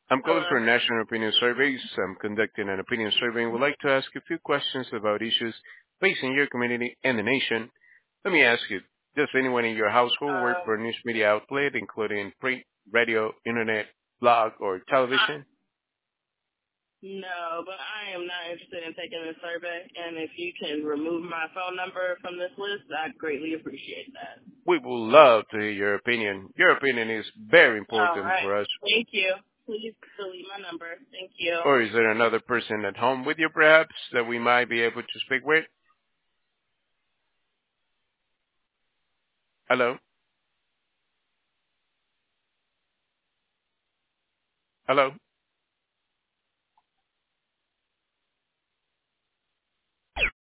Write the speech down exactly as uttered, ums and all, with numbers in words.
I'm calling Hello. for National Opinion Surveys. I'm conducting an opinion survey and would like to ask a few questions about issues facing your community and the nation. Let me ask you, does anyone in your household work Um, for a news media outlet, including print, radio, internet, blog, or I, television? no, but I am not interested in taking this survey, and if you can remove my phone number from this list, I'd greatly appreciate that. We would love to hear your opinion. Your opinion is very All important right. for us. Thank you. Please delete my number. Thank you. Or is there another person at home with you, perhaps, that we might be able to speak with? Hello? Hello?